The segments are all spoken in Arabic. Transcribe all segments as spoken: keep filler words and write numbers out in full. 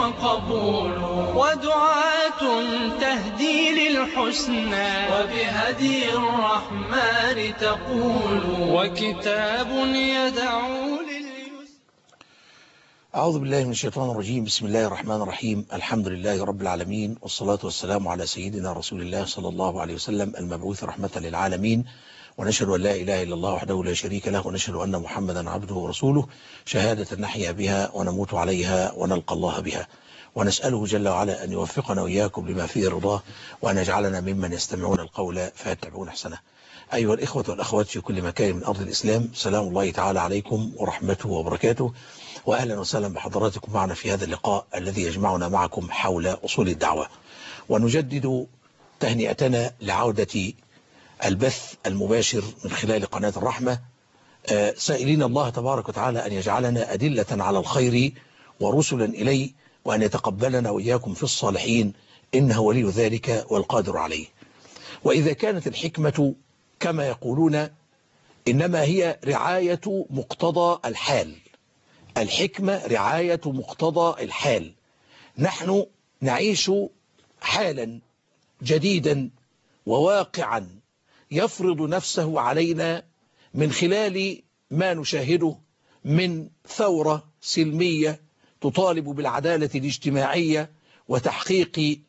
وقبول، ودعاة تهدي للحسنى وبهدي الرحمن تقول، وكتاب يدعو لليسر. أعوذ بالله من الشيطان الرجيم. بسم الله الرحمن الرحيم. الحمد لله رب العالمين، والصلاة والسلام على سيدنا رسول الله صلى الله عليه وسلم المبعوث رحمة للعالمين، ونشهد أن لا إله إلا الله وحده لا شريك له، ونشهد أن محمدا عبده ورسوله، شهادة نحيا بها ونموت عليها ونلقى الله بها، ونسأله جل وعلا أن يوفقنا وإياكم لما فيه رضاه، وأن يجعلنا ممن يستمعون القول فيتبعون أحسنه. أيها الإخوة والأخوات في كل مكان من أرض الإسلام، سلام الله تعالى عليكم ورحمته وبركاته، وأهلا وسهلا بحضراتكم معنا في هذا اللقاء الذي يجمعنا معكم حول أصول الدعوة. ونجدد تهنئتنا لعودة البث المباشر من خلال قناة الرحمة، سائلين الله تبارك وتعالى أن يجعلنا أدلة على الخير ورسلا إليه، وأن يتقبلنا وإياكم في الصالحين، إنه ولي ذلك والقادر عليه. وإذا كانت الحكمة كما يقولون إنما هي رعاية مقتضى الحال، الحكمة رعاية مقتضى الحال. نحن نعيش حالا جديدا وواقعا يفرض نفسه علينا من خلال ما نشاهده من ثورة سلمية تطالب بالعدالة الاجتماعية وتحقيق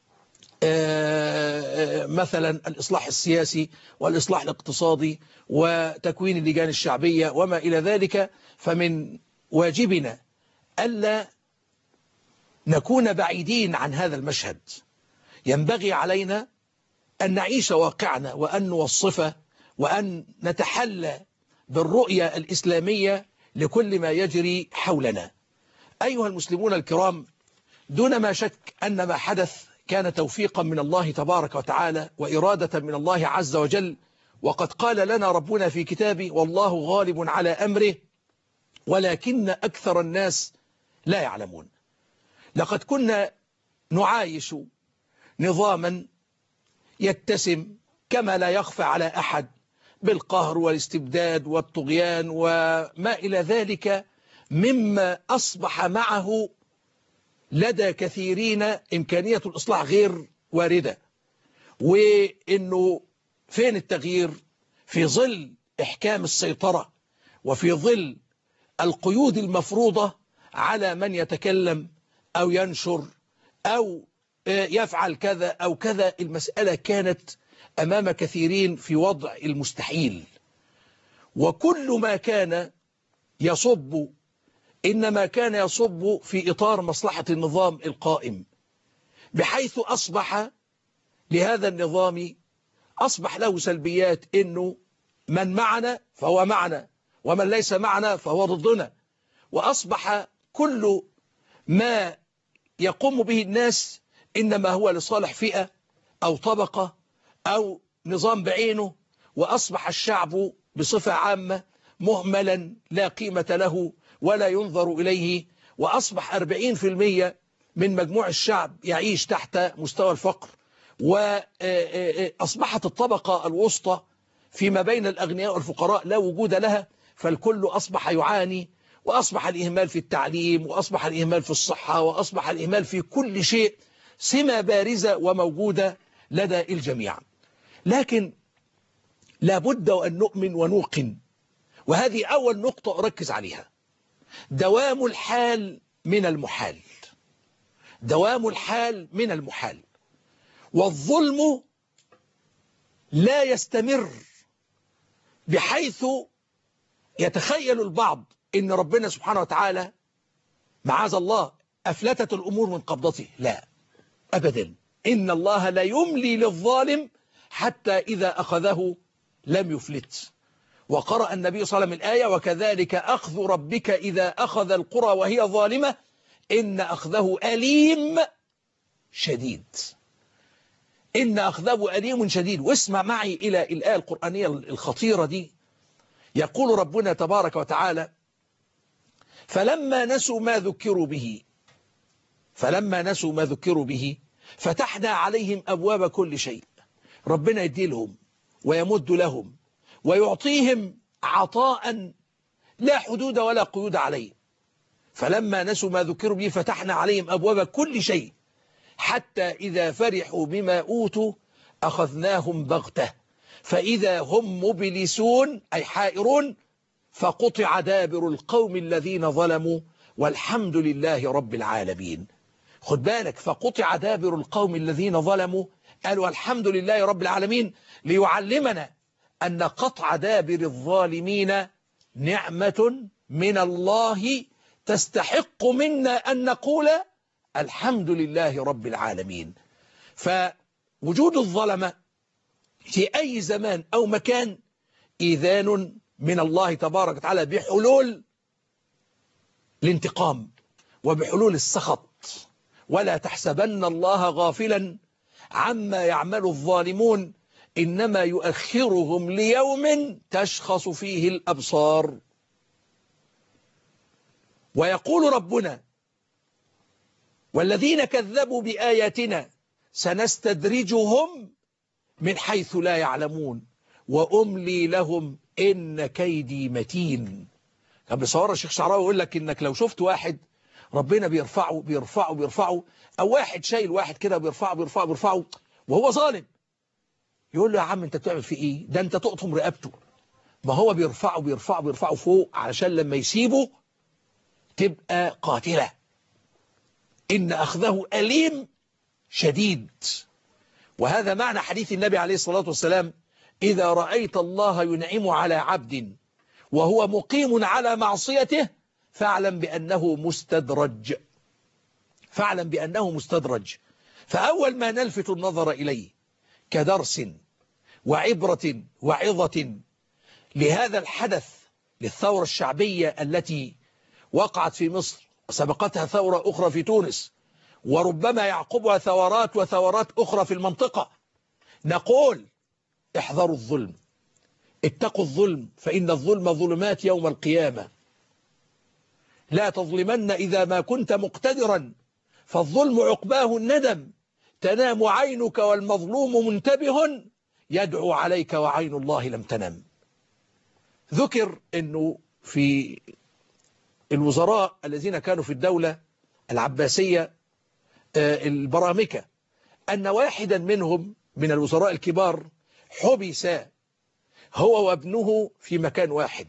مثلا الإصلاح السياسي والإصلاح الاقتصادي وتكوين اللجان الشعبية وما إلى ذلك. فمن واجبنا ألا نكون بعيدين عن هذا المشهد. ينبغي علينا أن نعيش واقعنا وأن نوصفه وأن نتحلى بالرؤية الإسلامية لكل ما يجري حولنا. أيها المسلمون الكرام، دون ما شك أن ما حدث كان توفيقا من الله تبارك وتعالى وإرادة من الله عز وجل، وقد قال لنا ربنا في كتابه: والله غالب على أمره ولكن أكثر الناس لا يعلمون. لقد كنا نعايش نظاما يتسم كما لا يخفى على أحد بالقهر والاستبداد والطغيان وما إلى ذلك، مما أصبح معه لدى كثيرين إمكانية الإصلاح غير واردة. وإنه فين التغيير؟ في ظل إحكام السيطرة وفي ظل القيود المفروضة على من يتكلم أو ينشر أو يفعل كذا أو كذا. المسألة كانت أمام كثيرين في وضع المستحيل، وكل ما كان يصب إنما كان يصب في إطار مصلحة النظام القائم، بحيث أصبح لهذا النظام أصبح له سلبيات، إنه من معنا فهو معنا ومن ليس معنا فهو ضدنا. وأصبح كل ما يقوم به الناس إنما هو لصالح فئة أو طبقة أو نظام بعينه، وأصبح الشعب بصفة عامة مهملا لا قيمة له ولا ينظر إليه. وأصبح أربعين بالمئة من مجموع الشعب يعيش تحت مستوى الفقر، وأصبحت الطبقة الوسطى فيما بين الأغنياء والفقراء لا وجود لها، فالكل أصبح يعاني، وأصبح الإهمال في التعليم، وأصبح الإهمال في الصحة، وأصبح الإهمال في كل شيء، سمة بارزة وموجودة لدى الجميع. لكن لابد أن نؤمن ونوقن، وهذه أول نقطة أركز عليها: دوام الحال من المحال، دوام الحال من المحال. والظلم لا يستمر، بحيث يتخيل البعض إن ربنا سبحانه وتعالى معاذ الله أفلتت الأمور من قبضته. لا أبدا، إن الله لا يملي للظالم حتى إذا أخذه لم يفلت. وقرأ النبي صلى الله عليه وسلم الآية: وكذلك أخذ ربك إذا أخذ القرى وهي ظالمة إن أخذه أليم شديد. إن أخذه أليم شديد. واسمع معي إلى الآية القرآنية الخطيرة دي. يقول ربنا تبارك وتعالى: فلما نسوا ما ذكروا به فلما نسوا ما ذكروا به فتحنا عليهم أبواب كل شيء. ربنا يدي لهم ويمد لهم ويعطيهم عطاء لا حدود ولا قيود عليه. فلما نسوا ما ذكروا به فتحنا عليهم أبواب كل شيء حتى إذا فرحوا بما أوتوا أخذناهم بغتة فإذا هم مبلسون أي حائرون فقطع دابر القوم الذين ظلموا والحمد لله رب العالمين. خد بالك، فقطع دابر القوم الذين ظلموا قالوا الحمد لله رب العالمين ليعلمنا أن قطع دابر الظالمين نعمة من الله تستحق منا أن نقول الحمد لله رب العالمين. فوجود الظلمة في أي زمان أو مكان إذان من الله تبارك وتعالى بحلول الانتقام وبحلول السخط. ولا تحسبن الله غافلا عما يعمل الظالمون إنما يؤخرهم ليوم تشخص فيه الأبصار. ويقول ربنا والذين كذبوا بآياتنا سنستدرجهم من حيث لا يعلمون وأملي لهم إن كيدي متين. كان بيصور الشيخ شعراوي يقول لك إنك لو شفت واحد ربنا بيرفعه بيرفعه بيرفعه أو واحد شايل واحد كده بيرفعه بيرفعه بيرفعه وهو ظالم، يقول له يا عم أنت بتعمل فيه إيه؟ ده أنت تقطم رقبته. ما هو بيرفعه بيرفعه بيرفعه فوق علشان لما يسيبه تبقى قاتلة. إن أخذه أليم شديد. وهذا معنى حديث النبي عليه الصلاة والسلام إذا رأيت الله ينعم على عبد وهو مقيم على معصيته فاعلم بأنه مستدرج. فاعلم بأنه مستدرج. فأول ما نلفت النظر إليه كدرس وعبرة وعظة لهذا الحدث للثورة الشعبية التي وقعت في مصر وسبقتها ثورة أخرى في تونس وربما يعقبها ثورات وثورات أخرى في المنطقة، نقول احذروا الظلم، اتقوا الظلم فإن الظلم ظلمات يوم القيامة. لا تظلمن إذا ما كنت مقتدرا فالظلم عقباه الندم. تنام عينك والمظلوم منتبه يدعو عليك وعين الله لم تنم. ذكر أنه في الوزراء الذين كانوا في الدولة العباسية البرامكة أن واحدا منهم من الوزراء الكبار حبس هو وابنه في مكان واحد.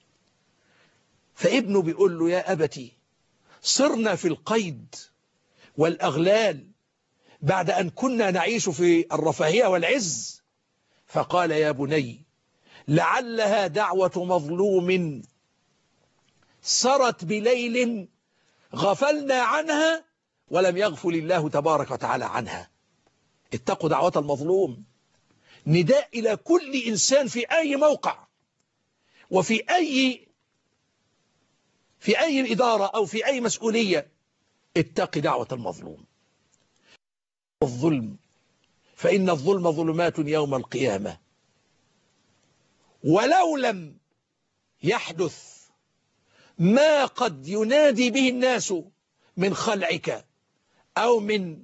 فابنه بيقول له يا أبتي صرنا في القيد والأغلال بعد أن كنا نعيش في الرفاهية والعز. فقال يا بني لعلها دعوة مظلوم سرت بليل غفلنا عنها ولم يغفل الله تبارك وتعالى عنها. اتقوا دعوة المظلوم. نداء إلى كل إنسان في أي موقع وفي أي في أي إدارة أو في أي مسؤولية، اتق دعوة المظلوم. الظلم فإن الظلم ظلمات يوم القيامة. ولو لم يحدث ما قد ينادي به الناس من خلعك أو من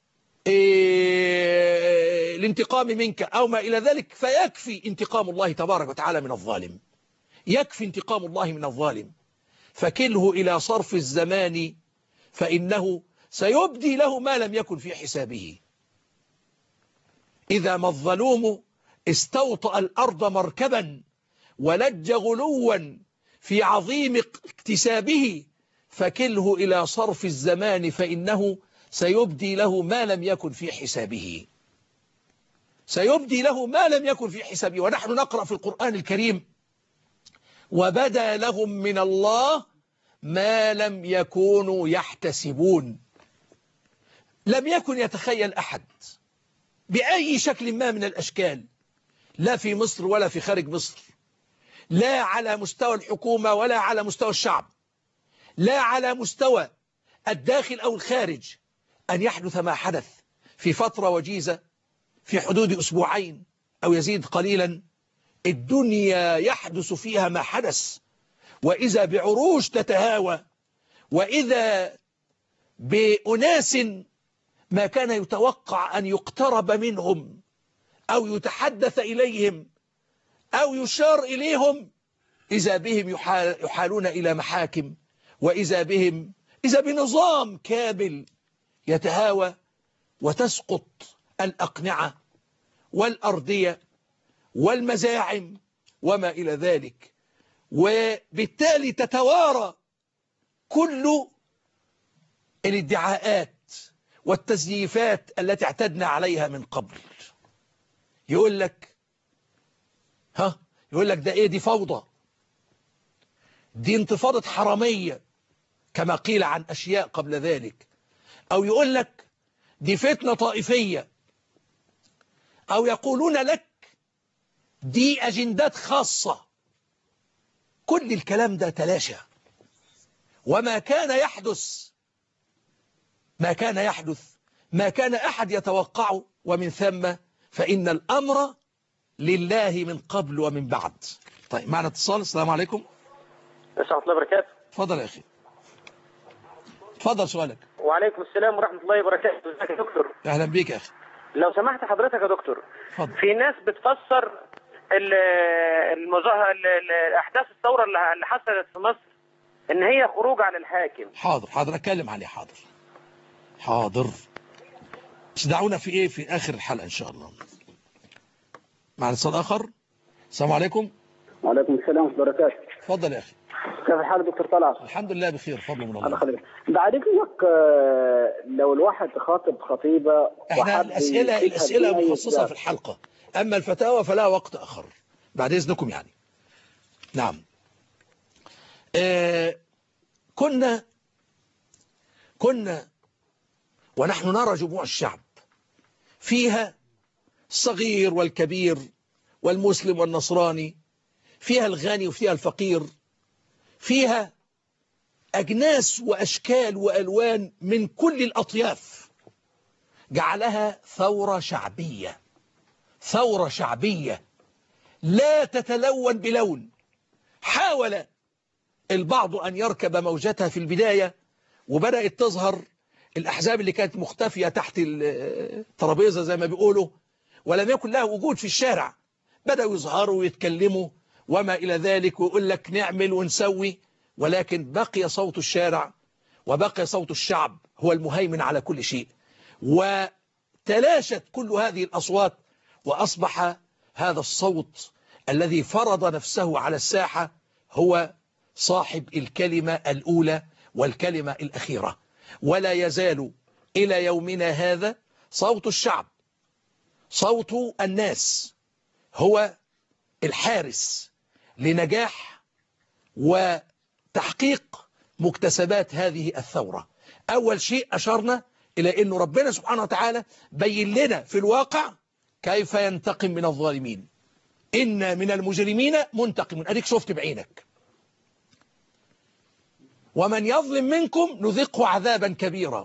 إيه الانتقام منك أو ما إلى ذلك فيكفي انتقام الله تبارك وتعالى من الظالم. يكفي انتقام الله من الظالم. فكله إلى صرف الزمان فإنه سيبدي له ما لم يكن في حسابه. إذا ما الظلوم استوطأ الأرض مركبا ولج غلوا في عظيم اكتسابه فكله إلى صرف الزمان فإنه سيبدي له ما لم يكن في حسابه. سيبدي له ما لم يكن في حسابه. ونحن نقرأ في القرآن الكريم وبدا لهم من الله ما لم يكونوا يحتسبون. لم يكن يتخيل أحد بأي شكل ما من الأشكال، لا في مصر ولا في خارج مصر، لا على مستوى الحكومة ولا على مستوى الشعب، لا على مستوى الداخل أو الخارج، أن يحدث ما حدث في فترة وجيزة في حدود أسبوعين أو يزيد قليلا. الدنيا يحدث فيها ما حدث، وإذا بعروش تتهاوى، وإذا بأناس ما كان يتوقع أن يقترب منهم أو يتحدث إليهم أو يشار إليهم إذا بهم يحالون إلى محاكم وإذا بهم إذا بنظام كامل يتهاوى وتسقط الأقنعة والأرضية والمزاعم وما إلى ذلك، وبالتالي تتوارى كل الادعاءات والتزييفات التي اعتدنا عليها من قبل. يقول لك ها يقول لك ده ايه، دي فوضى، دي انتفاضة حرامية كما قيل عن أشياء قبل ذلك، أو يقول لك دي فتنة طائفية، أو يقولون لك دي أجندات خاصة. كل الكلام ده تلاشى، وما كان يحدث ما كان يحدث ما كان أحد يتوقعه، ومن ثم فإن الأمر لله من قبل ومن بعد. طيب معنا اتصال. السلام عليكم. ورحمة الله وبركاته. تفضل يا أخي، تفضل سؤالك. وعليكم السلام ورحمة الله وبركاته. ازيك يا دكتور؟ أهلا بيك يا أخي. لو سمحت حضرتك يا دكتور، فضل. في ناس بتفسر المظاهرة الأحداث الثورة اللي حصلت في مصر إن هي خروج على الحاكم. حاضر حاضر أتكلم عليه. حاضر حاضر بس دعونا في إيه في آخر الحلقة إن شاء الله. معنا اتصال آخر. السلام عليكم. وعليكم السلام ورحمة الله وبركاته. تفضل يا أخي. كيف الحال دكتور طلعت؟ الحمد لله بخير، فضل من الله. الله يخليك. بعد إذنك لو الواحد خاطب خطيبة، احنا الأسئلة الأسئلة مخصصة في الحلقة، أما الفتاوى فلا وقت آخر بعد إذنكم يعني. نعم. آه كنا كنا ونحن نرى جموع الشعب فيها الصغير والكبير والمسلم والنصراني، فيها الغني وفيها الفقير، فيها أجناس وأشكال وألوان من كل الأطياف، جعلها ثورة شعبية. ثورة شعبية لا تتلون بلون. حاول البعض أن يركب موجتها في البداية، وبدأت تظهر الأحزاب اللي كانت مختفية تحت الترابيزة زي ما بيقولوا، ولم يكن لها وجود في الشارع. بدأوا يظهروا ويتكلموا وما إلى ذلك، ويقول لك نعمل ونسوي، ولكن بقي صوت الشارع وبقي صوت الشعب هو المهيمن على كل شيء. وتلاشت كل هذه الأصوات، وأصبح هذا الصوت الذي فرض نفسه على الساحة هو صاحب الكلمة الأولى والكلمة الأخيرة. ولا يزال إلى يومنا هذا صوت الشعب، صوت الناس، هو الحارس لنجاح وتحقيق مكتسبات هذه الثورة. أول شيء أشرنا إلى أن ربنا سبحانه وتعالى بين لنا في الواقع كيف ينتقم من الظالمين. إن من المجرمين منتقمون، أديك شفت بعينك. ومن يظلم منكم نذقه عذابا كبيرا،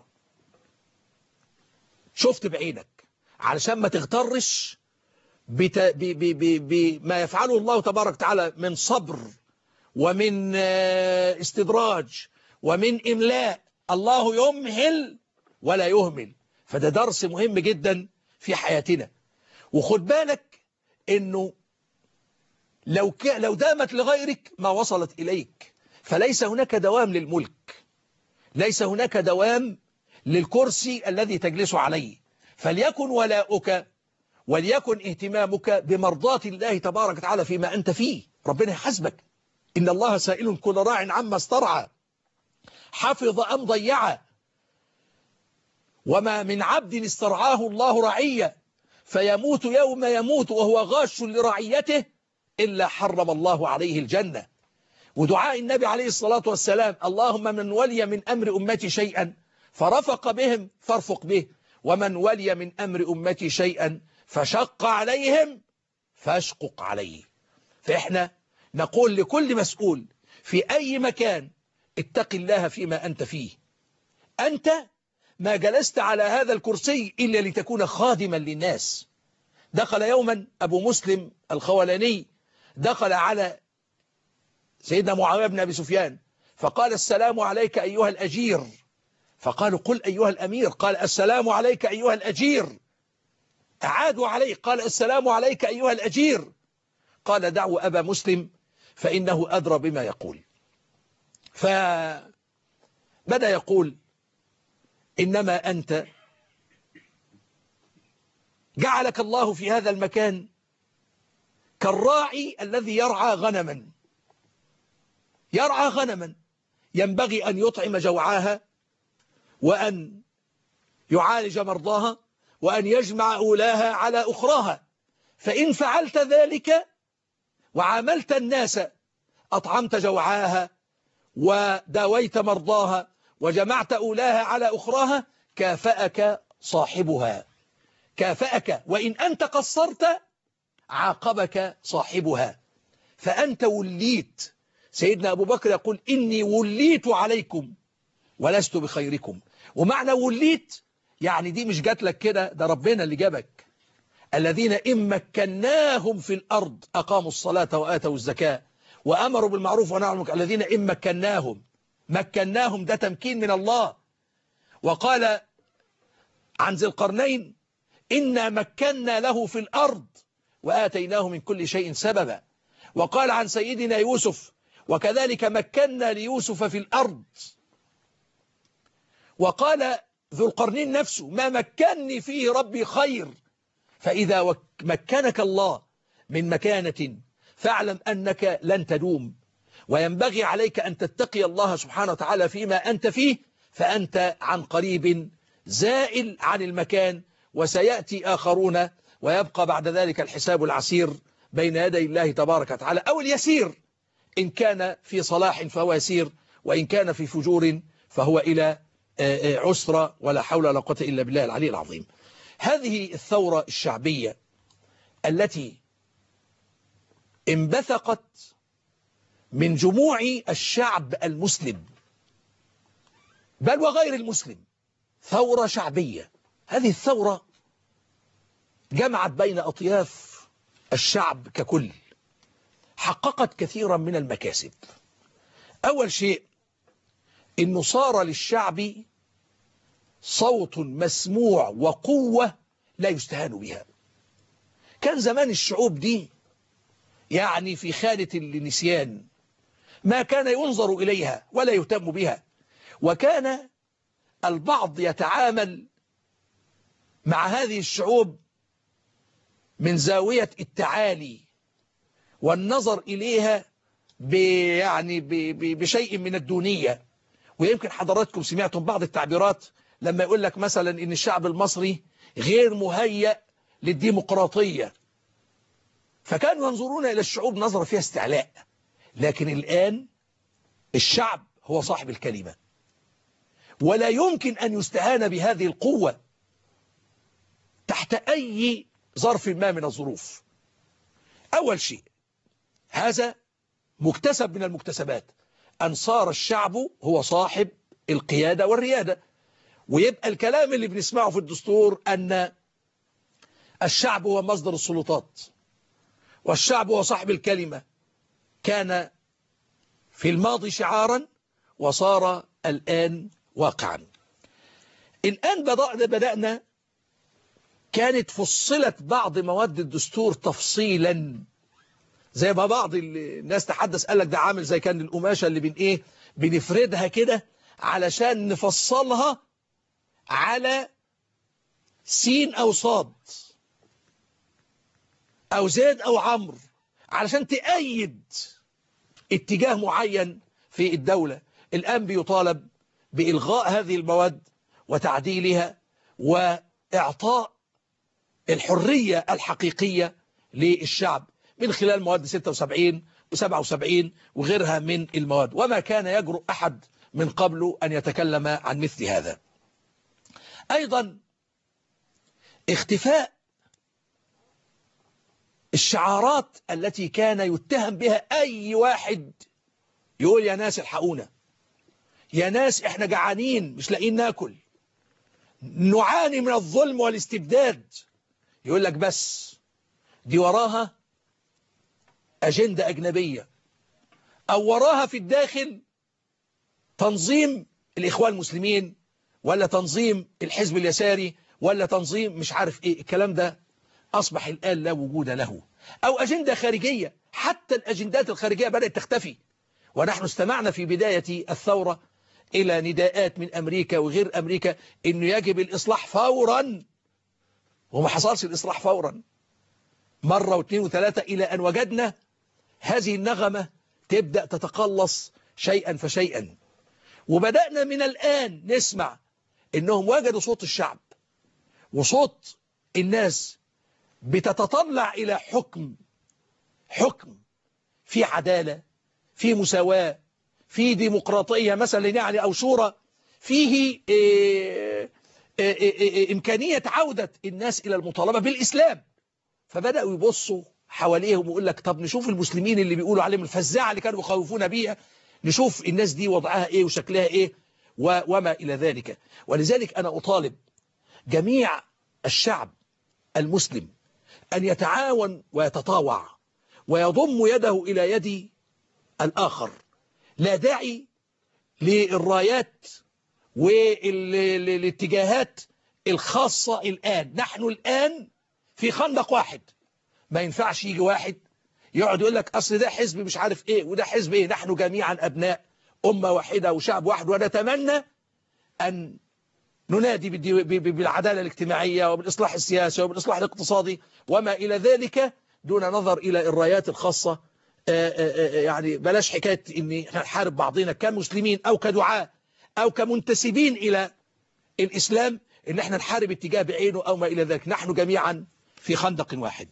شفت بعينك، علشان ما تغترش بت... ب... ب... ب... بما يفعله الله تبارك وتعالى من صبر ومن استدراج ومن إملاء. الله يمهل ولا يهمل، فده درس مهم جدا في حياتنا. وخد بالك إنه لو ك... لو دامت لغيرك ما وصلت إليك، فليس هناك دوام للملك، ليس هناك دوام للكرسي الذي تجلس عليه. فليكن ولاؤك وليكن اهتمامك بمرضاة الله تبارك وتعالى فيما أنت فيه. ربنا يحاسبك. إن الله سائل كل راع عما استرعى، حفظ أم ضيع. وما من عبد استرعاه الله رعية فيموت يوم يموت وهو غاش لرعيته إلا حرم الله عليه الجنة. ودعاء النبي عليه الصلاة والسلام: اللهم من ولي من أمر أمتي شيئا فرفق بهم فارفق به، ومن ولي من أمر أمتي شيئا فشق عليهم فاشقق عليه. فإحنا نقول لكل مسؤول في أي مكان: اتق الله فيما أنت فيه. أنت ما جلست على هذا الكرسي إلا لتكون خادما للناس. دخل يوما أبو مسلم الخولاني دخل على سيدنا معاوية بن أبي سفيان فقال: السلام عليك أيها الأجير. فقالوا: قل أيها الأمير. قال: السلام عليك أيها الأجير. أعادوا عليه، قال: السلام عليك أيها الأجير. قال: دعوا أبا مسلم فإنه أدرى بما يقول. بدأ يقول إنما أنت جعلك الله في هذا المكان كالراعي الذي يرعى غنما يرعى غنما ينبغي أن يطعم جوعاها وأن يعالج مرضاها وأن يجمع أولاها على أخراها، فإن فعلت ذلك وعاملت الناس أطعمت جوعاها وداويت مرضاها وجمعت أولاها على أخراها كافأك صاحبها كافأك، وإن أنت قصرت عاقبك صاحبها، فأنت وليت. سيدنا أبو بكر يقول إني وليت عليكم ولست بخيركم. ومعنى وليت يعني دي مش جات لك كده، ده ربنا اللي جابك. الذين إن مكناهم في الأرض أقاموا الصلاة وآتوا الزكاة وأمروا بالمعروف ونهوا عن المنكر. الذين إن مكناهم مكناهم ده تمكين من الله. وقال عن ذي القرنين إنا مكنا له في الأرض وآتيناه من كل شيء سببا. وقال عن سيدنا يوسف وكذلك مكنا ليوسف في الأرض. وقال ذو القرنين نفسه ما مكنني فيه ربي خير. فإذا مكنك الله من مكانة فاعلم أنك لن تدوم، وينبغي عليك أن تتقي الله سبحانه وتعالى فيما أنت فيه، فأنت عن قريب زائل عن المكان، وسيأتي آخرون ويبقى بعد ذلك الحساب العسير بين يدي الله تبارك وتعالى، أو اليسير إن كان في صلاح فهو يسير، وإن كان في فجور فهو إلى عسرة، ولا حول ولا قوة إلا بالله العلي العظيم. هذه الثورة الشعبية التي انبثقت من جموع الشعب المسلم بل وغير المسلم، ثورة شعبية. هذه الثورة جمعت بين أطياف الشعب ككل، حققت كثيرا من المكاسب. أول شيء إنه صار للشعب صوت مسموع وقوة لا يستهان بها. كان زمان الشعوب دي يعني في خانة النسيان، ما كان ينظر إليها ولا يهتم بها، وكان البعض يتعامل مع هذه الشعوب من زاوية التعالي والنظر إليها يعني بشيء من الدونية. ويمكن حضراتكم سمعتم بعض التعبيرات لما يقول لك مثلا إن الشعب المصري غير مهيأ للديمقراطية، فكانوا ينظرون إلى الشعوب نظرة فيها استعلاء. لكن الآن الشعب هو صاحب الكلمة، ولا يمكن أن يستهان بهذه القوة تحت أي ظرف ما من الظروف. أول شيء هذا مكتسب من المكتسبات، أن صار الشعب هو صاحب القيادة والريادة. ويبقى الكلام اللي بنسمعه في الدستور أن الشعب هو مصدر السلطات والشعب هو صاحب الكلمة، كان في الماضي شعارا وصار الآن واقعا. الآن بدأنا كانت فصلت بعض مواد الدستور تفصيلا، زي ما بعض الناس تحدث قال لك ده عامل زي كان القماشة اللي بن ايه بنفردها كده علشان نفصلها على سين أو صاد أو زيد أو عمرو علشان تأيد اتجاه معين في الدولة. الآن بيطالب بإلغاء هذه المواد وتعديلها وإعطاء الحرية الحقيقية للشعب من خلال مواد ستة وسبعين وسبعة وسبعين وغيرها من المواد، وما كان يجرؤ أحد من قبله أن يتكلم عن مثل هذا. أيضا اختفاء الشعارات التي كان يتهم بها أي واحد يقول يا ناس الحقونا، يا ناس احنا جعانين مش لاقيين ناكل، نعاني من الظلم والاستبداد. يقول لك بس دي وراها أجندة أجنبية، أو وراها في الداخل تنظيم الإخوان المسلمين، ولا تنظيم الحزب اليساري، ولا تنظيم مش عارف إيه. الكلام ده أصبح الآن لا وجود له. أو أجندة خارجية، حتى الأجندات الخارجية بدأت تختفي. ونحن استمعنا في بداية الثورة إلى نداءات من أمريكا وغير أمريكا إنه يجب الإصلاح فورا، وما حصلش الإصلاح فورا، مرة واثنين وثلاثة، إلى أن وجدنا هذه النغمة تبدأ تتقلص شيئا فشيئا. وبدأنا من الآن نسمع إنهم وجدوا صوت الشعب وصوت الناس بتتطلع إلى حكم حكم في عدالة، في مساواة، في ديمقراطية مثلا يعني، أو شورى، فيه إيه إيه إيه إمكانية عودة الناس إلى المطالبة بالإسلام. فبدأوا يبصوا حواليهم ويقول لك طب نشوف المسلمين اللي بيقولوا عليهم الفزاعة اللي كانوا يخوفونا بيها، نشوف الناس دي وضعها إيه وشكلها إيه وما إلى ذلك. ولذلك أنا أطالب جميع الشعب المسلم أن يتعاون ويتطاوع ويضم يده إلى يد الآخر. لا داعي للرايات والاتجاهات الخاصة الآن. نحن الآن في خندق واحد، ما ينفعش يجي واحد يقعد يقول لك أصل ده حزب مش عارف إيه وده حزب إيه. نحن جميعا أبناء أمة واحدة وشعب واحد، ونتمنى أن ننادي بالعدالة الاجتماعية وبالإصلاح السياسي وبالإصلاح الاقتصادي وما إلى ذلك، دون نظر إلى الرايات الخاصة. يعني بلاش حكاية إن احنا نحارب بعضنا كمسلمين أو كدعاء أو كمنتسبين إلى الإسلام، إن احنا نحارب اتجاه بعينه أو ما إلى ذلك. نحن جميعا في خندق واحد.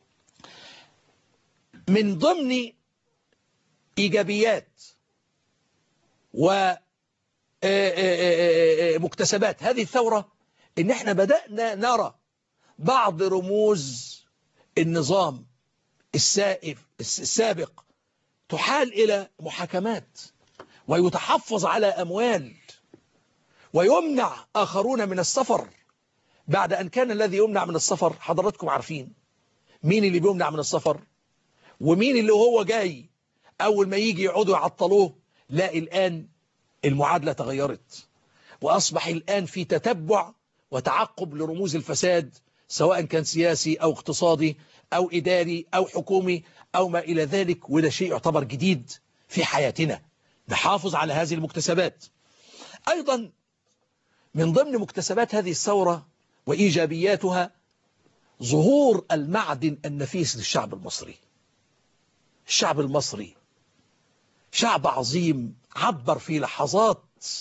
من ضمن إيجابيات ومكتسبات هذه الثورة إن احنا بدأنا نرى بعض رموز النظام السائف السابق تحال إلى محاكمات، ويتحفظ على أموال، ويمنع آخرون من السفر، بعد أن كان الذي يمنع من السفر حضراتكم عارفين مين اللي بيمنع من السفر ومين اللي هو جاي أول ما يجي يقعدوا يعطلوه. لا، الآن المعادلة تغيرت، وأصبح الآن في تتبع وتعقب لرموز الفساد، سواء كان سياسي أو اقتصادي أو إداري أو حكومي أو ما إلى ذلك. وده شيء يعتبر جديد في حياتنا، نحافظ على هذه المكتسبات. أيضا من ضمن مكتسبات هذه الثورة وإيجابياتها ظهور المعدن النفيس للشعب المصري. الشعب المصري شعب عظيم، عبر في لحظات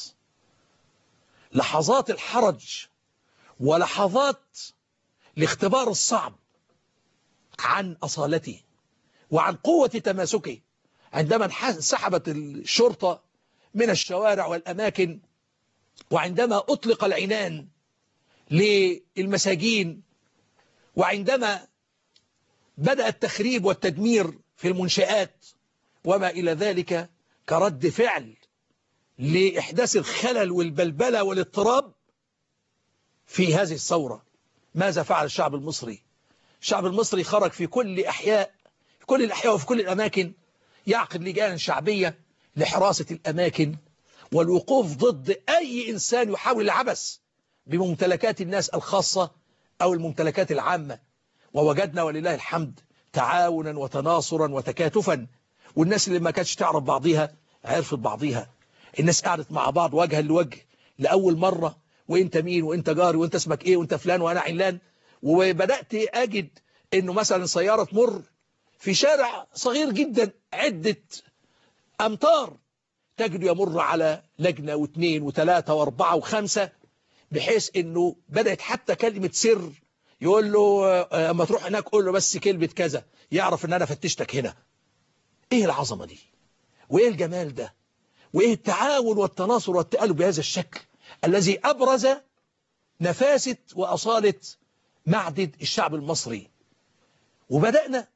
لحظات الحرج ولحظات الاختبار الصعب عن أصالته وعن قوة تماسكه، عندما انسحبت الشرطة من الشوارع والأماكن، وعندما أطلق العنان للمساجين، وعندما بدأ التخريب والتدمير في المنشآت وما إلى ذلك كرد فعل لإحداث الخلل والبلبلة والاضطراب في هذه الثورة. ماذا فعل الشعب المصري؟ الشعب المصري خرج في كل أحياء في كل الأحياء وفي كل الأماكن، يعقد لجان شعبية لحراسة الأماكن والوقوف ضد أي إنسان يحاول العبث بممتلكات الناس الخاصة أو الممتلكات العامة. ووجدنا ولله الحمد تعاونا وتناصرا وتكاتفا، والناس اللي ما كانتش تعرف بعضيها عرفت بعضيها. الناس قعدت مع بعض وجها لوجه لأول مرة، وانت مين وانت جاري وانت اسمك ايه وانت فلان وانا علان. وبدأت أجد انه مثلا سيارة تمر في شارع صغير جدا عدة أمتار، تجد يمر على لجنة واثنين وثلاثة واربعة وخمسة، بحيث انه بدأت حتى كلمة سر يقول له اما تروح هناك قول له بس كلمة كذا، يعرف ان انا فتشتك هنا. ايه العظمة دي وايه الجمال ده وايه التعاون والتناصر والتآلف بهذا الشكل الذي أبرز نفاسة وأصالة معدن الشعب المصري. وبدأنا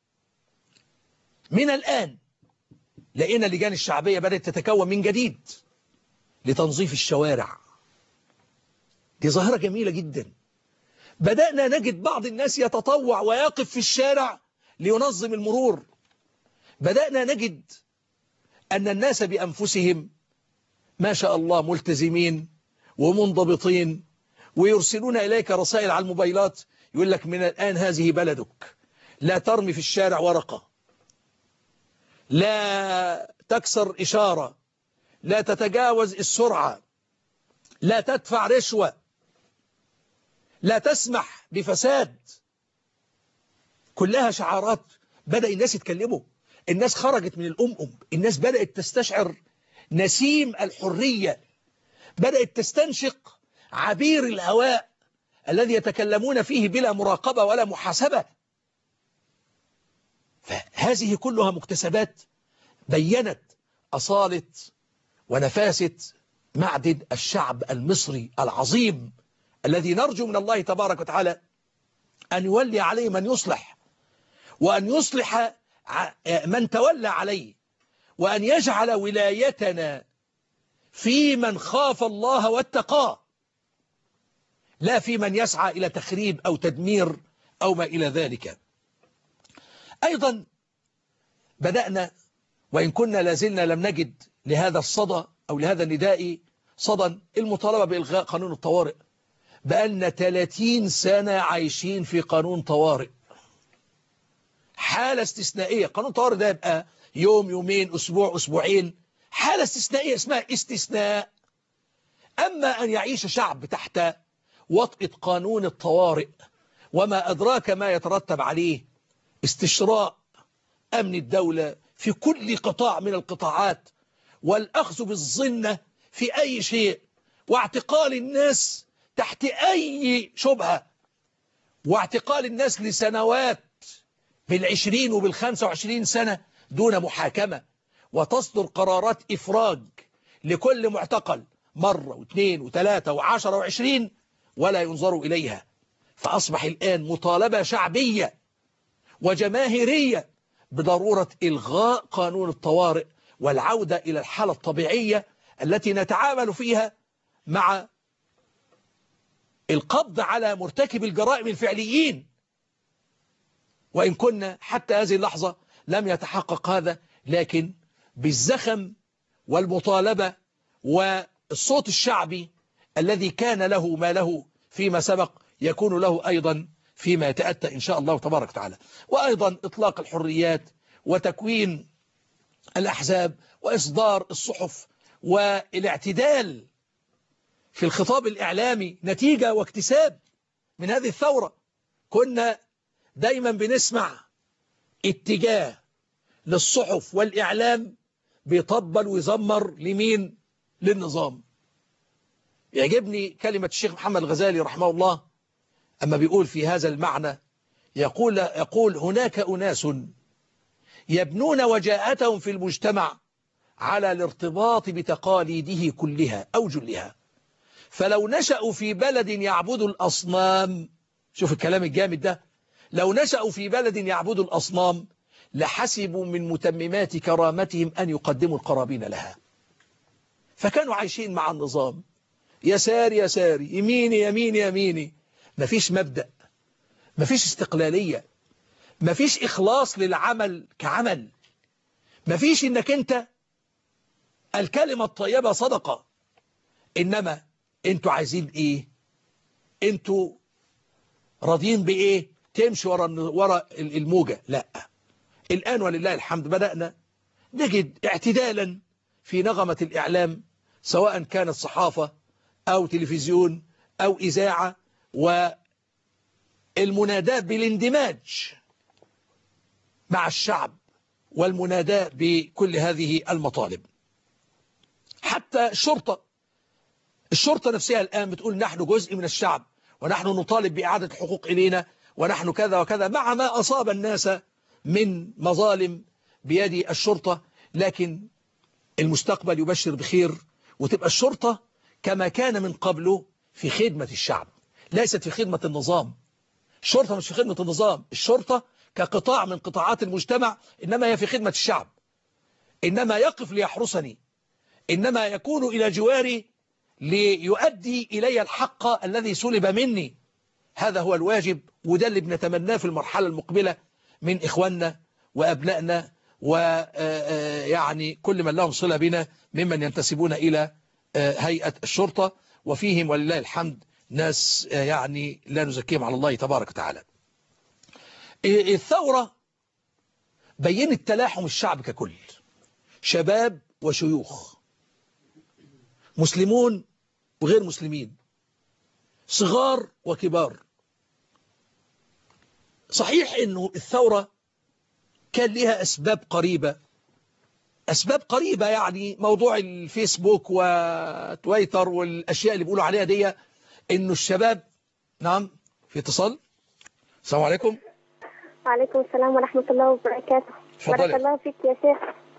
من الآن لقينا اللجان الشعبية بدأت تتكون من جديد لتنظيف الشوارع. دي ظاهرة جميلة جدا. بدأنا نجد بعض الناس يتطوع ويقف في الشارع لينظم المرور. بدأنا نجد أن الناس بأنفسهم ما شاء الله ملتزمين ومنضبطين، ويرسلون إليك رسائل على الموبايلات يقول لك من الآن هذه بلدك، لا ترمي في الشارع ورقة، لا تكسر إشارة، لا تتجاوز السرعة، لا تدفع رشوة، لا تسمح بفساد. كلها شعارات بدأ الناس يتكلموا، الناس خرجت من الأمم، الناس بدأت تستشعر نسيم الحرية، بدأت تستنشق عبير الهواء الذي يتكلمون فيه بلا مراقبة ولا محاسبة. فهذه كلها مكتسبات بينت أصالة ونفاسة معدن الشعب المصري العظيم، الذي نرجو من الله تبارك وتعالى أن يولي عليه من يصلح، وأن يصلح من تولى عليه، وأن يجعل ولايتنا في من خاف الله واتقاه، لا في من يسعى إلى تخريب أو تدمير أو ما إلى ذلك. أيضا بدأنا، وإن كنا لازلنا لم نجد لهذا الصدى أو لهذا النداء صدى، المطالبة بإلغاء قانون الطوارئ. بقالنا ثلاثين سنة عايشين في قانون طوارئ، حالة استثنائية. قانون طوارئ ده يبقى يوم يومين أسبوع أسبوعين، حالة استثنائية اسمها استثناء. أما أن يعيش شعب تحت وطئة قانون الطوارئ وما أدراك ما يترتب عليه، استشراء أمن الدولة في كل قطاع من القطاعات، والأخذ بالظنة في أي شيء، واعتقال الناس تحت أي شبهة، واعتقال الناس لسنوات بالعشرين وبالخمسة وعشرين سنة دون محاكمة، وتصدر قرارات إفراج لكل معتقل مرة واثنين وثلاثة وعشرة وعشرين ولا ينظر إليها. فأصبح الآن مطالبة شعبية وجماهيرية بضرورة إلغاء قانون الطوارئ والعودة إلى الحالة الطبيعية التي نتعامل فيها مع القبض على مرتكب الجرائم الفعليين. وإن كنا حتى هذه اللحظة لم يتحقق هذا، لكن بالزخم والمطالبة والصوت الشعبي الذي كان له ما له فيما سبق يكون له أيضا فيما يتأتى إن شاء الله تبارك وتعالى. وأيضا إطلاق الحريات وتكوين الأحزاب وإصدار الصحف والاعتدال في الخطاب الإعلامي نتيجة واكتساب من هذه الثورة. كنا دايما بنسمع اتجاه للصحف والإعلام بيطبل ويزمر لمين؟ للنظام. يعجبني كلمة الشيخ محمد الغزالي رحمه الله أما بيقول في هذا المعنى، يقول, يقول هناك أناس يبنون وجاءتهم في المجتمع على الارتباط بتقاليده كلها أو جلها، فلو نشأوا في بلد يعبد الأصنام، شوف الكلام الجامد ده، لو نشأوا في بلد يعبد الأصنام لحسبوا من متممات كرامتهم أن يقدموا القرابين لها. فكانوا عايشين مع النظام، يساري يساري، يميني يميني يميني، مفيش مبدأ، مفيش استقلالية، مفيش إخلاص للعمل كعمل، مفيش إنك أنت الكلمة الطيبة صدقة، إنما أنتوا عايزين إيه؟ أنتوا راضيين بإيه؟ تمشي ورا ورا الموجة. لا، الآن ولله الحمد بدأنا نجد اعتدالا في نغمة الإعلام، سواء كانت صحافة أو تلفزيون أو إذاعة، والمناداة بالاندماج مع الشعب والمناداة بكل هذه المطالب. حتى الشرطة الشرطة نفسها الآن بتقول نحن جزء من الشعب، ونحن نطالب بإعادة الحقوق إلينا، ونحن كذا وكذا، مع ما أصاب الناس من مظالم بيد الشرطة. لكن المستقبل يبشر بخير، وتبقى الشرطة كما كان من قبله في خدمة الشعب، ليست في خدمة النظام. الشرطة مش في خدمة النظام، الشرطة كقطاع من قطاعات المجتمع، إنما هي في خدمة الشعب، إنما يقف ليحرسني، إنما يكون إلى جواري ليؤدي إلي الحق الذي سلب مني. هذا هو الواجب، وده اللي بنتمناه في المرحلة المقبلة من إخواننا وأبنائنا ويعني كل من لهم صلة بنا ممن ينتسبون إلى هيئة الشرطة، وفيهم ولله الحمد ناس يعني لا نزكيهم على الله تبارك وتعالى. الثورة بينت تلاحم الشعب ككل، شباب وشيوخ، مسلمون وغير مسلمين، صغار وكبار. صحيح انه الثورة كان لها اسباب قريبة، اسباب قريبة يعني موضوع الفيسبوك وتويتر والاشياء اللي بيقولوا عليها دي، انه الشباب. نعم في اتصال. السلام عليكم. وعليكم السلام ورحمة الله وبركاته. بارك الله فيك يا شيخ.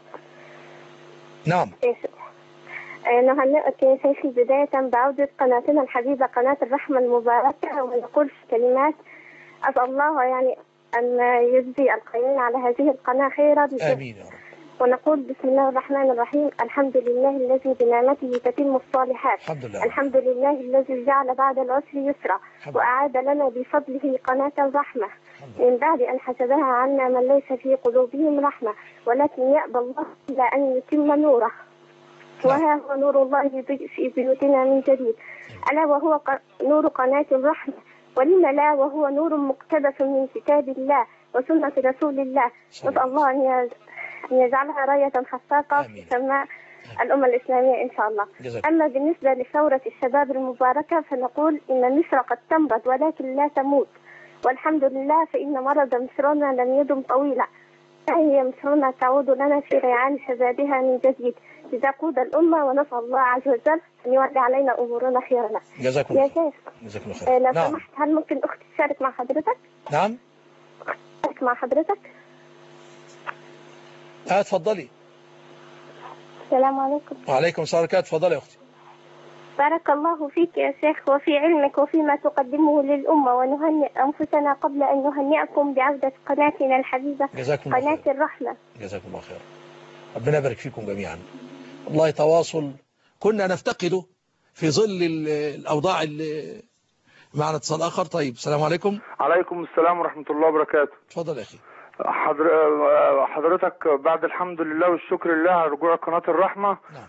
نعم. نهنئك يا شيخي بداية بعودة قناتنا الحبيبة قناة الرحمة المباركة، ونقول في كلمات أسأل الله يعني أن يجزي القائمين على هذه القناة خيرا. آمين يا رب. ونقول بسم الله الرحمن الرحيم الحمد لله الذي بنعمته تتم الصالحات. الحمد لله. الحمد لله الذي جعل بعد العسر يسرا وأعاد لنا بفضله قناة الرحمة من بعد أن حسبها عنا من ليس في قلوبهم رحمة، ولكن يأبى الله إلا أن يتم نوره. وها هو نور الله في بيوتنا من جديد، ألا وهو نور قناة الرحمة، ولم لا وهو نور مقتبس من كتاب الله وسنة رسول الله. نسأل الله أن يجعلها راية خفاقة في سماء الأمة الإسلامية إن شاء الله. أما بالنسبة لثورة الشباب المباركة فنقول إن مصر قد تمرض ولكن لا تموت، والحمد لله فإن مرض مصرنا لم يدم طويلا، فهي مصرنا تعود لنا في ريعان شبابها من جديد لتقود الأمة، ونسأل الله عز وجل أن يولي علينا أمورنا خيرنا. جزاكم الله يا شيخ. جزاكم الله خير. لو نعم. سمحت هل ممكن أختي تشارك مع حضرتك؟ نعم. تشارك مع حضرتك؟ اه اتفضلي. السلام عليكم. وعليكم السلام ورحمة الله. اتفضلي يا اختي. بارك الله فيك يا شيخ وفي علمك وفيما تقدمه للأمة، ونهنئ أنفسنا قبل أن نهنئكم بعودة قناتنا الحبيبة جزاكم الله قناة خير. الرحمة. جزاكم الله خير. ربنا يبارك فيكم جميعا. والله تواصل كنا نفتقده في ظل الأوضاع اللي معنا. اتصال آخر. طيب السلام عليكم. عليكم السلام ورحمة الله وبركاته. اتفضل يا أخي. حضر... حضرتك بعد الحمد لله والشكر لله على رجوع قناة الرحمة. نعم.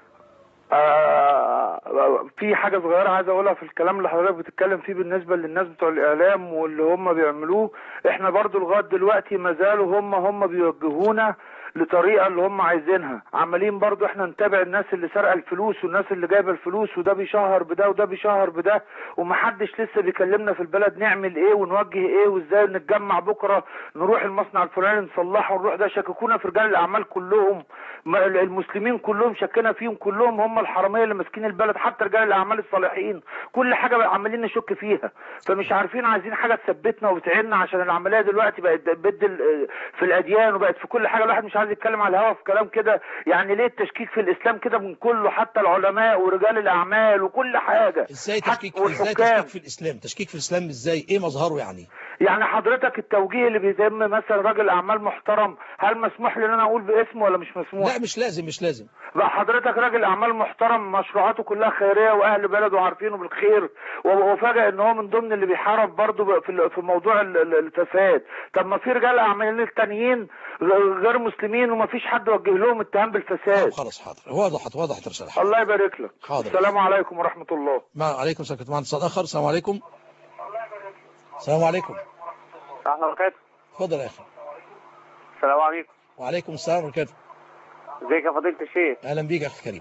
آه في حاجة صغيرة عايز اقولها في الكلام اللي حضرتك بتتكلم فيه بالنسبة للناس بتوع الاعلام واللي هم بيعملوه. احنا برضو لغاية دلوقتي ما زالوا هم هم بيوجهونا لطريقة اللي هم عايزينها. عمالين برضو احنا نتابع الناس اللي سرقة الفلوس والناس اللي جايبه الفلوس، وده بيشهر بده وده بيشهر بده، ومحدش لسه بيكلمنا في البلد نعمل ايه ونوجه ايه وازاي نتجمع بكرة نروح المصنع الفلاني نصلحه ونروح ده. شككونا في رجال الاعمال كلهم، المسلمين كلهم شكنا فيهم، كلهم هم الحرامية اللي ماسكين البلد، حتى رجال الاعمال الصالحين كل حاجة عمالين نشك فيها. فمش عارفين، عايزين حاجة تثبتنا وبتعيننا، عشان العملية دلوقتي بقت بدل في الاديان وبقت في كل حاجة. الواحد مش عايز يتكلم على الهوا في كلام كده. يعني ليه التشكيك في الاسلام كده من كله، حتى العلماء ورجال الاعمال وكل حاجة. ازاي تشكيك ازاي تشكيك في الاسلام؟ تشكيك في الاسلام ازاي؟ ايه مظهره يعني؟ يعني حضرتك التوجيه اللي بيتم مثلا راجل اعمال محترم، هل مسموح لي ان انا اقول باسمه ولا مش مسموح؟ لا مش لازم مش لازم. بقى حضرتك راجل اعمال محترم مشروعاته كلها خيريه واهل بلده عارفينه بالخير، وفجأة ان هو من ضمن اللي بيحارب برضه في في موضوع الفساد. طب ما في رجال اعمال التانيين غير مسلمين وما فيش حد وجه لهم اتهام بالفساد. خلاص حاضر. وضحت وضحت رسالة. الله يبارك لك. حاضر. السلام عليكم ورحمه الله. مع عليكم السلام. معنا اتصال اخر. السلام عليكم. السلام عليكم. اهلا وبركاته. اتفضل يا اخي. السلام عليكم. وعليكم السلام ورحمه الله. ازيك يا فضيله الشيخ؟ اهلا بيك يا اخي الكريم.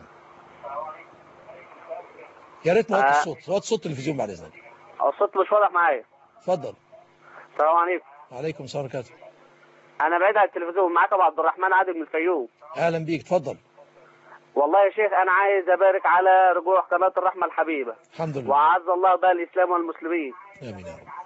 يا ريت نوطي الصوت، وطي صوت التلفزيون بعد اذنك. الصوت مش واضح معايا. اتفضل. السلام عليكم. وعليكم السلام ورحمه الله. انا بعيد عن التلفزيون، معاك ابو عبد الرحمن عادل من الفيوم. اهلا بيك. اتفضل. والله يا شيخ انا عايز ابارك على رجوع قناه الرحمه الحبيبه. الحمد لله. وعز الله بها الاسلام والمسلمين. امين يا رب.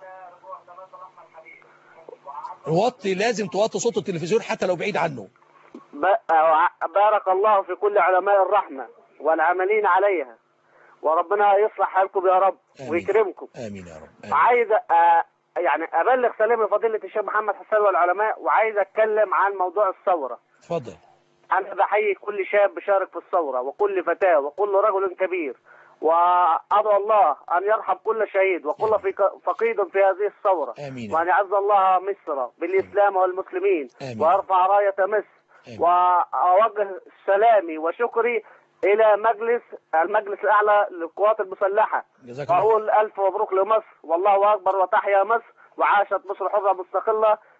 وطي، لازم توطي صوت التلفزيون حتى لو بعيد عنه. بارك الله في كل علماء الرحمه والعاملين عليها، وربنا يصلح حالكم يا رب. آمين. ويكرمكم. امين يا رب. آمين. عايز أ... يعني ابلغ سلام لفضيله الشيخ محمد حسان والعلماء، وعايز اتكلم عن موضوع الثوره. اتفضل. انا بحيي كل شاب شارك في الثوره، وكل فتاه، وكل رجل كبير، وادعو الله ان يرحم كل شهيد وكل فقيد في هذه الثوره. امين. وان يعز الله مصر بالاسلام والمسلمين. آمين. وارفع رايه مصر. آمين. واوجه سلامي وشكري الى مجلس المجلس الاعلى للقوات المسلحه. واقول الف مبروك لمصر، والله اكبر، وتحيا مصر، وعاشت مصر حره مستقله،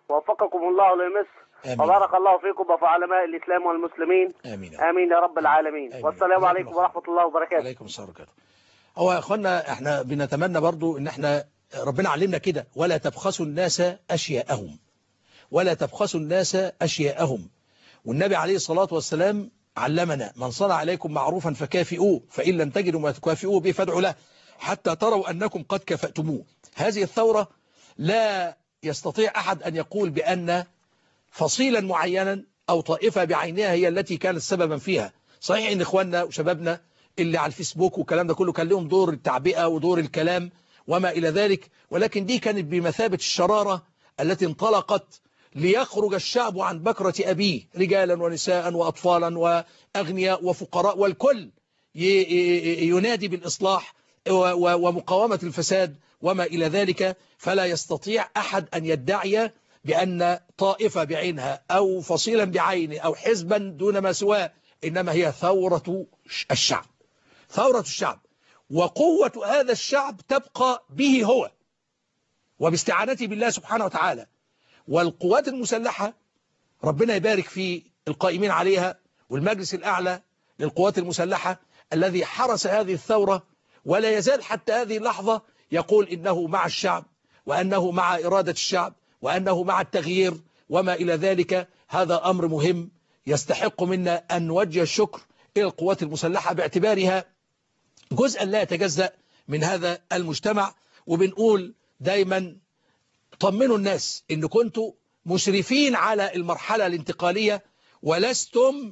ووفقكم الله لمصر. آمين. وبارك الله فيكم وفي علماء الإسلام والمسلمين. آمين. آمين يا رب العالمين. آمين. والسلام عليكم ورحمة الله وبركاته. عليكم السلام وبركاته. هو يا اخوانا احنا بنتمنى برضو ان احنا ربنا علمنا كده، ولا تبخسوا الناس اشياءهم، ولا تبخسوا الناس اشياءهم. والنبي عليه الصلاة والسلام علمنا: من صنع عليكم معروفا فكافئوه، فإن لم تجدوا ما تكافئوه به فادعوا له حتى تروا أنكم قد كفأتموه. هذه الثورة لا يستطيع أحد أن يقول بأن فصيلا معينا أو طائفة بعينها هي التي كانت سببا فيها. صحيح ان اخواننا وشبابنا اللي على الفيسبوك والكلام ده كله كان لهم دور التعبئة ودور الكلام وما إلى ذلك، ولكن دي كانت بمثابة الشرارة التي انطلقت ليخرج الشعب عن بكرة أبيه، رجالا ونساء وأطفالا وأغنياء وفقراء، والكل ينادي بالإصلاح ومقاومة الفساد وما إلى ذلك. فلا يستطيع أحد أن يدعي بأن طائفة بعينها أو فصيلا بعينه أو حزبا دون ما سواه، إنما هي ثورة الشعب، ثورة الشعب. وقوة هذا الشعب تبقى به هو وباستعانته بالله سبحانه وتعالى. والقوات المسلحة ربنا يبارك في القائمين عليها والمجلس الأعلى للقوات المسلحة الذي حرس هذه الثورة، ولا يزال حتى هذه اللحظة يقول إنه مع الشعب وأنه مع إرادة الشعب وأنه مع التغيير وما إلى ذلك. هذا أمر مهم يستحق منا أن نوجه الشكر إلى القوات المسلحة باعتبارها جزءا لا يتجزأ من هذا المجتمع. وبنقول دايما طمنوا الناس إن كنتوا مشرفين على المرحلة الانتقالية ولستم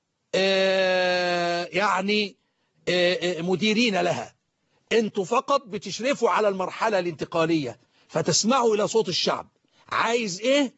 آه يعني آه مديرين لها، انتوا فقط بتشرفوا على المرحلة الانتقالية، فتسمعوا إلى صوت الشعب عايز إيه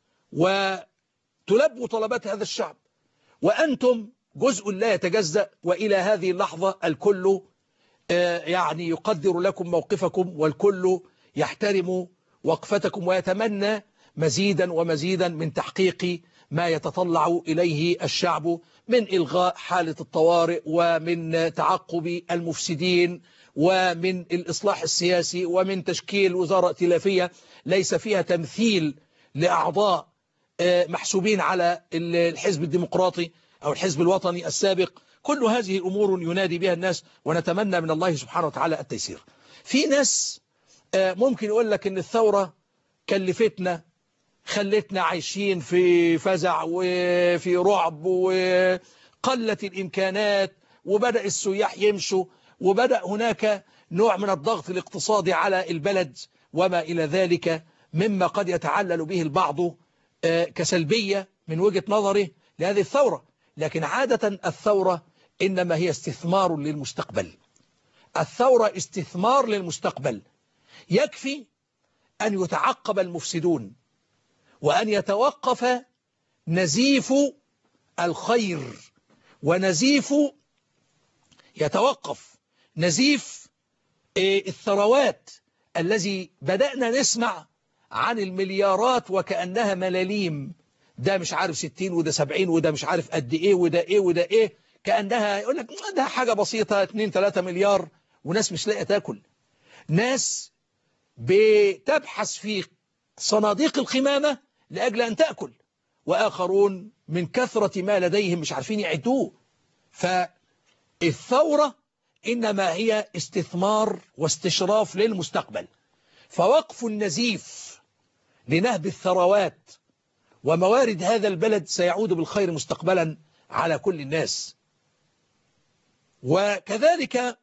وتلبوا طلبات هذا الشعب، وأنتم جزء لا يتجزأ. وإلى هذه اللحظة الكل يعني يقدر لكم موقفكم والكل يحترم وقفتكم ويتمنى مزيدا ومزيدا من تحقيق ما يتطلع إليه الشعب من إلغاء حالة الطوارئ ومن تعقب المفسدين ومن الإصلاح السياسي ومن تشكيل وزارة ائتلافية ليس فيها تمثيل لأعضاء محسوبين على الحزب الديمقراطي أو الحزب الوطني السابق. كل هذه أمور ينادي بها الناس ونتمنى من الله سبحانه وتعالى التيسير. في ناس ممكن يقول لك إن الثورة كلفتنا، خلتنا عايشين في فزع وفي رعب وقلت الإمكانات وبدأ السياح يمشوا وبدأ هناك نوع من الضغط الاقتصادي على البلد وما إلى ذلك، مما قد يتعلل به البعض كسلبية من وجهة نظره لهذه الثورة. لكن عادة الثورة إنما هي استثمار للمستقبل، الثورة استثمار للمستقبل. يكفي أن يتعقب المفسدون وأن يتوقف نزيف الخير ونزيف يتوقف نزيف الثروات الذي بدأنا نسمع عن المليارات وكأنها ملاليم، ده مش عارف ستين وده سبعين وده مش عارف قد ايه وده ايه وده ايه، كأنها يقول لك ده حاجة بسيطة اتنين تلاتة مليار وناس مش لاقيه تاكل. ناس بتبحث في صناديق القمامة لأجل أن تأكل، وآخرون من كثرة ما لديهم مش عارفين يعدوه. فالثورة إنما هي استثمار واستشراف للمستقبل، فوقف النزيف لنهب الثروات وموارد هذا البلد سيعود بالخير مستقبلا على كل الناس. وكذلك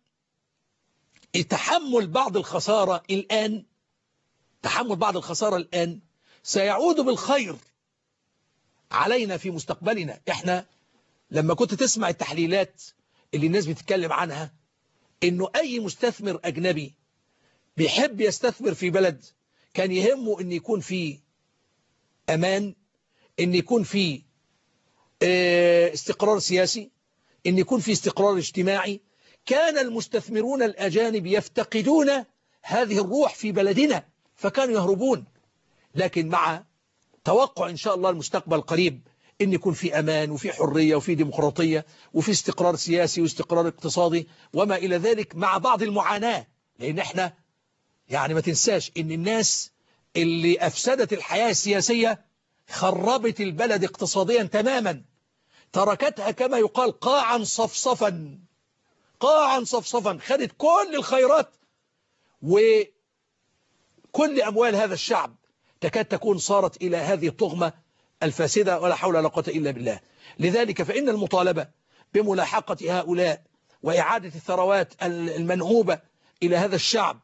تحمل بعض الخسارة الآن تحمل بعض الخسارة الآن سيعود بالخير علينا في مستقبلنا. احنا لما كنت تسمع التحليلات اللي الناس بتتكلم عنها انه اي مستثمر اجنبي بيحب يستثمر في بلد كان يهمه ان يكون فيه امان، ان يكون فيه استقرار سياسي، ان يكون فيه استقرار اجتماعي. كان المستثمرون الأجانب يفتقدون هذه الروح في بلدنا فكانوا يهربون. لكن مع توقع إن شاء الله المستقبل قريب إن يكون في أمان وفي حرية وفي ديمقراطية وفي استقرار سياسي واستقرار اقتصادي وما إلى ذلك، مع بعض المعاناة، لأن احنا يعني ما تنساش إن الناس اللي أفسدت الحياة السياسية، خربت البلد اقتصاديا تماما، تركتها كما يقال قاعا صفصفا، قاعا صفصفا، خدت كل الخيرات وكل أموال هذا الشعب تكاد تكون صارت إلى هذه الطغمة الفاسدة، ولا حول ولا قوة إلا بالله. لذلك فإن المطالبة بملاحقة هؤلاء وإعادة الثروات المنهوبة إلى هذا الشعب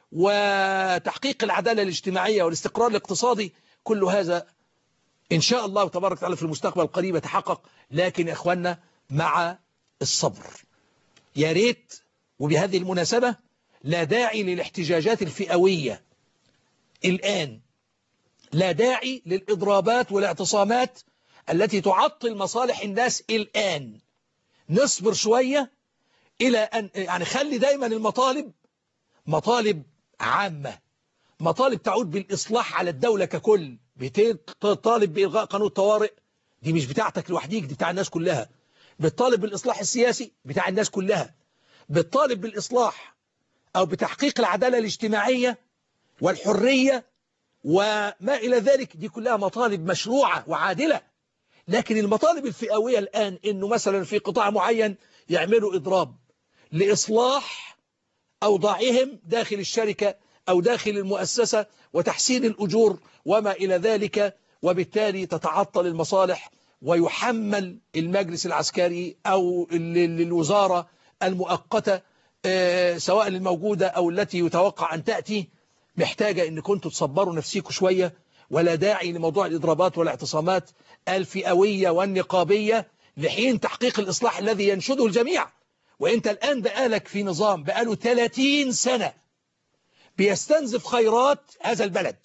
وتحقيق العدالة الاجتماعية والاستقرار الاقتصادي، كل هذا إن شاء الله تبارك وتعالى في المستقبل القريب يتحقق، لكن يا إخواننا مع الصبر. يا ريت، وبهذه المناسبة لا داعي للاحتجاجات الفئوية الآن، لا داعي للإضرابات والاعتصامات التي تعطل مصالح الناس الآن. نصبر شوية إلى أن يعني خلي دايما المطالب مطالب عامة، مطالب تعود بالإصلاح على الدولة ككل. بتطالب بإلغاء قانون الطوارئ، دي مش بتاعتك لوحديك، دي بتاع الناس كلها. بتطالب بالإصلاح السياسي، بتاع الناس كلها. بتطالب بالإصلاح أو بتحقيق العدالة الاجتماعية والحرية وما إلى ذلك، دي كلها مطالب مشروعة وعادلة. لكن المطالب الفئوية الآن إنه مثلا في قطاع معين يعملوا إضراب لإصلاح أوضاعهم داخل الشركة أو داخل المؤسسة وتحسين الأجور وما إلى ذلك، وبالتالي تتعطل المصالح ويحمل المجلس العسكري أو الوزارة المؤقتة سواء الموجودة أو التي يتوقع أن تأتي، محتاجة أن كنتوا تصبروا نفسيكم شوية، ولا داعي لموضوع الإضرابات والاعتصامات الفئوية والنقابية لحين تحقيق الإصلاح الذي ينشده الجميع. وإنت الآن بقالك في نظام بقاله ثلاثين سنة بيستنزف خيرات هذا البلد،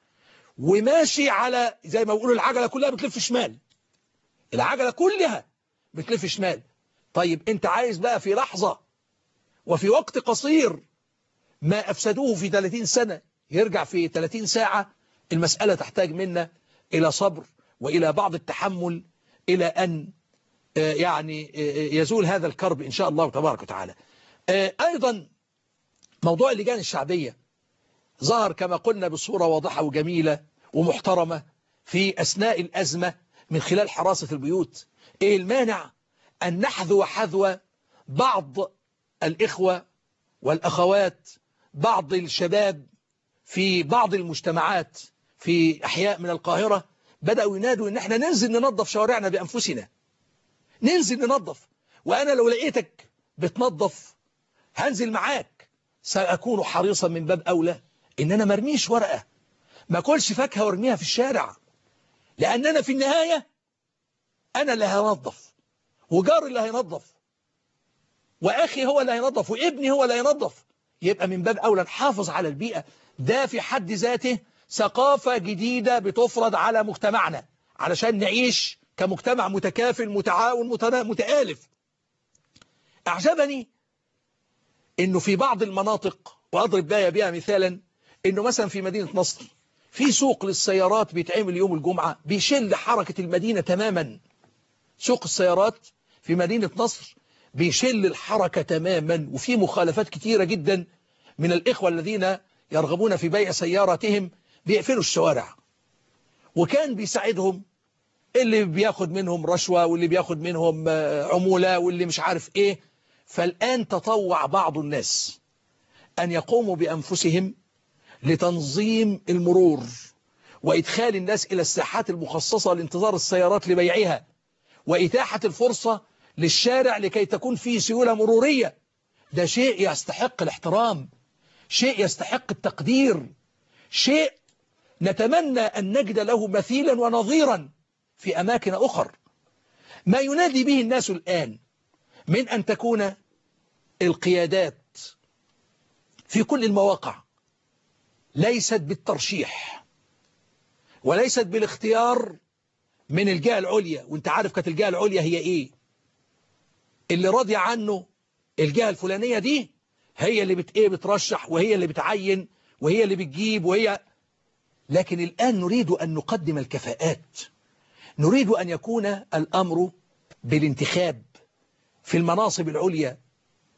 وماشي على زي ما بيقولوا العجلة كلها بتلف شمال، العجلة كلها بتلف شمال. طيب انت عايز بقى في لحظة وفي وقت قصير ما أفسدوه في ثلاثين سنة يرجع في ثلاثين ساعة؟ المسألة تحتاج منا إلى صبر وإلى بعض التحمل إلى أن يعني يزول هذا الكرب إن شاء الله تبارك وتعالى. أيضا موضوع اللجان الشعبية ظهر كما قلنا بصورة واضحة وجميلة ومحترمة في أثناء الأزمة من خلال حراسة البيوت. إيه المانع أن نحذو حذو بعض الإخوة والأخوات، بعض الشباب في بعض المجتمعات في أحياء من القاهرة بدأوا ينادوا إن احنا ننزل ننظف شوارعنا بأنفسنا، ننزل ننظف، وأنا لو لقيتك بتنظف هنزل معاك، سأكون حريصا من باب أولى إن أنا مرميش ورقة، ما كلش فاكهة وارميها في الشارع، لأن أنا في النهاية أنا اللي هنظف، وجاري اللي هينظف، وأخي هو اللي هينظف، وابني هو اللي هينظف. يبقى من باب أولى نحافظ على البيئة. ده في حد ذاته ثقافة جديدة بتفرض على مجتمعنا علشان نعيش كمجتمع متكافل متعاون متآلف. أعجبني إنه في بعض المناطق، وأضرب بها بها مثالا، إنه مثلا في مدينة نصر في سوق للسيارات بيتعمل يوم الجمعة بيشل حركة المدينة تماما. سوق السيارات في مدينة نصر بيشل الحركة تماما، وفي مخالفات كتيرة جدا من الإخوة الذين يرغبون في بيع سياراتهم بيقفلوا الشوارع، وكان بيساعدهم اللي بياخد منهم رشوة واللي بياخد منهم عمولة واللي مش عارف ايه. فالآن تطوع بعض الناس أن يقوموا بأنفسهم لتنظيم المرور وإدخال الناس إلى الساحات المخصصة لانتظار السيارات لبيعها، وإتاحة الفرصة للشارع لكي تكون فيه سيولة مرورية. ده شيء يستحق الاحترام، شيء يستحق التقدير، شيء نتمنى أن نجد له مثيلا ونظيرا في أماكن أخرى. ما ينادي به الناس الآن من أن تكون القيادات في كل المواقع ليست بالترشيح وليست بالاختيار من الجهة العليا، وانت عارف كانت الجهة العليا هي ايه؟ اللي راضي عنه الجهة الفلانية دي هي اللي بت ايه بترشح، وهي اللي بتعين، وهي اللي بتجيب، وهي. لكن الآن نريد أن نقدم الكفاءات، نريد أن يكون الأمر بالانتخاب في المناصب العليا